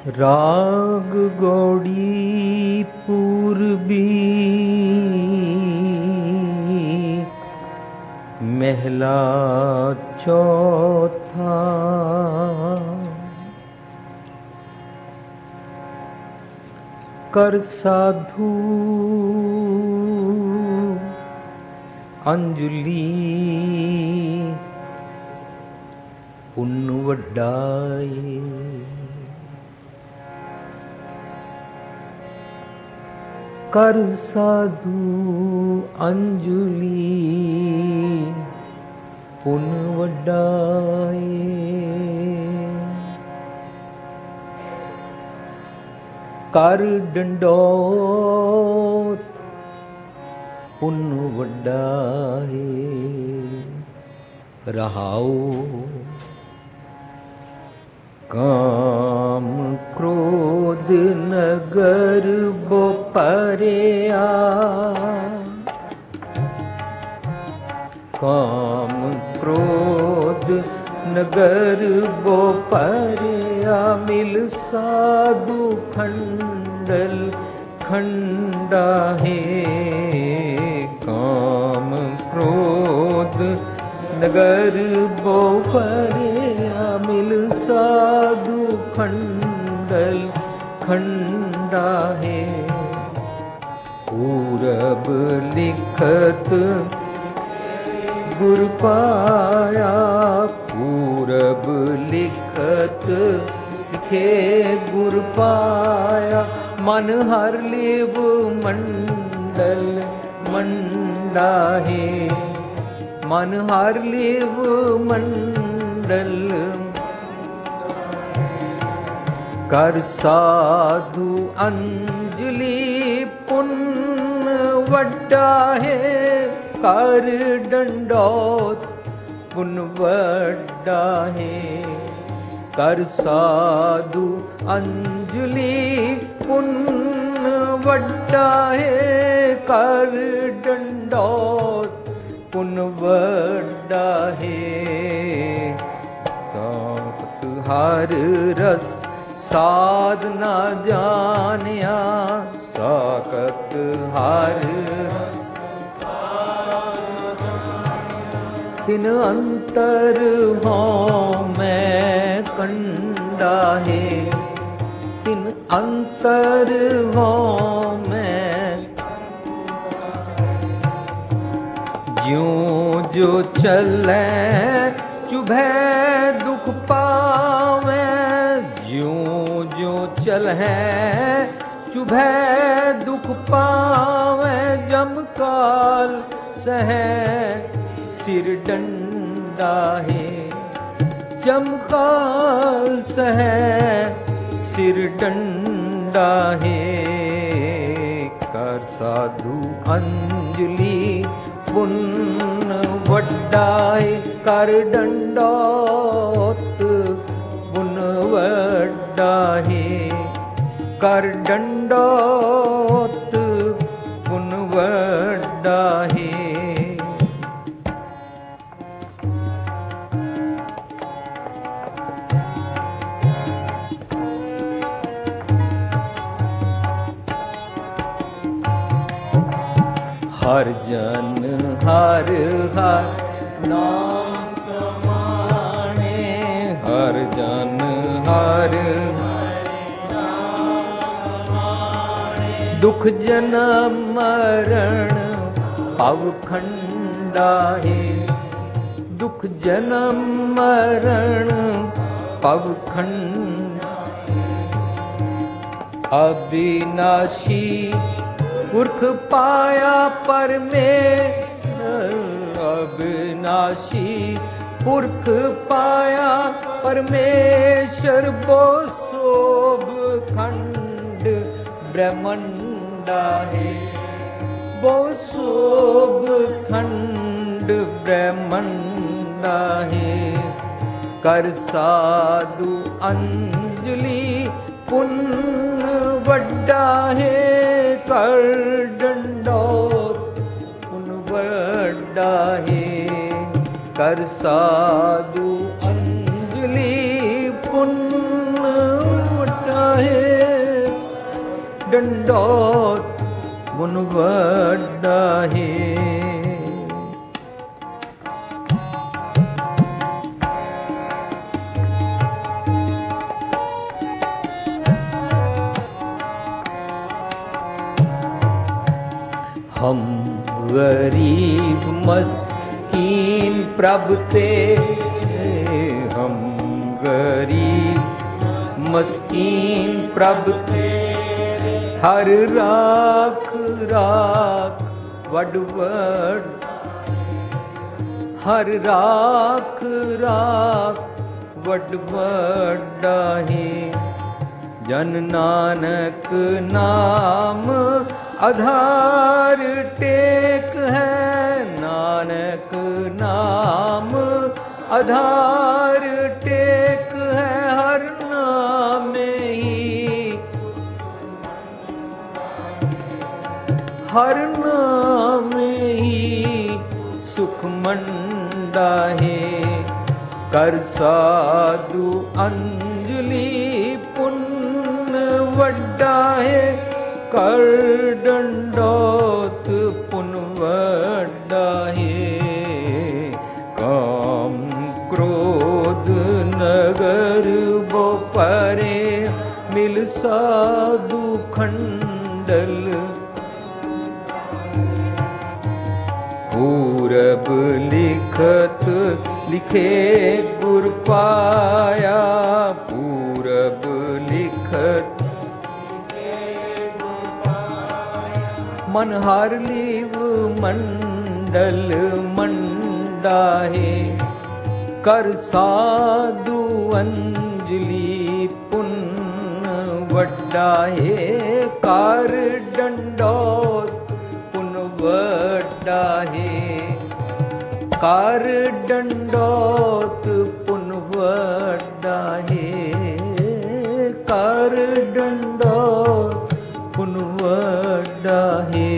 राग गौड़ी पूर्वी महला चौथा। कर साधु अंजुली पुण्य वड्डाए। कर साधु अंजुली पुण्य वड्डाए। कर डंडोत पुण्य वड्डाए। रहाओ काम क्रोध नगर बो परया। काम क्रोध नगर बो परया। मिल साधु खंडल खंडा है। काम क्रोध नगर बो परया। मिल साधु खंडल खंडा है। पूरब लिखत गुर पाया। पूरब लिखत लिखे गुर पाया। मन हर लेव मंडल मंडा है। मन हर लेव मंडल। कर साधु अंजलि पुण्य वड्डा है। कर डंडोत पुण्य वड्डा है। कर साधु अंजलि पुण्य वड्डा है। कर डंडोत पुण्य वड्डा है। ताकत हर रस साध न जानिया। साकत हर तिन अंतर हो मैं कंडा है। तिन अंतर हो मैं। ज्यों जो चले चुभे दुख पावे। ज्यों जो चले चुभे दुख पावे। जम काल सहे सिर डंडा है। जम काल सहे सिर डंडा है। कर साधु अंजलि पुण्य वड्डाए। कर डंडोत पुण्य वड्डा है। कर डंडोत पुण्य वड्डा है। हर जन हर हर नाम समाने। हर जन हर नाम समाने। दुख जन्म मरण अवखंडा है। दुख जन्म मरण अवखंड। अविनाशी पुरख पाया परमेश्वर। अविनाशी पुरख पाया परमेश्वर। बो शोभ खंड ब्रह्मंडा है। बो शोभ खंड ब्रह्मंडा है। कर साधु अंजलि पुण्य वड्डा है। कर डंडोत पुण्य वड्डा है। कर साधु अंजलि पुण्य वड्डा है डंडोत पुन वड्डा है। हम गरीब मस्कीन प्रभु तेरे, हम गरीब मस्कीन प्रभु तेरे, हर राख राख वड वड, हर राख राख वड वड्डा है। जन नानक नाम आधार टेक है, नानक नाम आधार टेक है, हर नाम ही, हर नाम ही सुख मंडा है। कर साधु अंजलि पुण्य वड्डा है, कर दंडोत पुन वड्डा है। काम क्रोध नगर बो परे, मिल साधु खंडल। पूरब लिखत लिखे गुर पाया, पूरब लिखत मन हर लीव मंडल मंडा है। कर साधु अंजलि पुण्य वड्डा है, कर दंडोत पुन वड्डा है। कर दंडोत पुन वड्डा है, कर दंडोत पुन वड्डा है।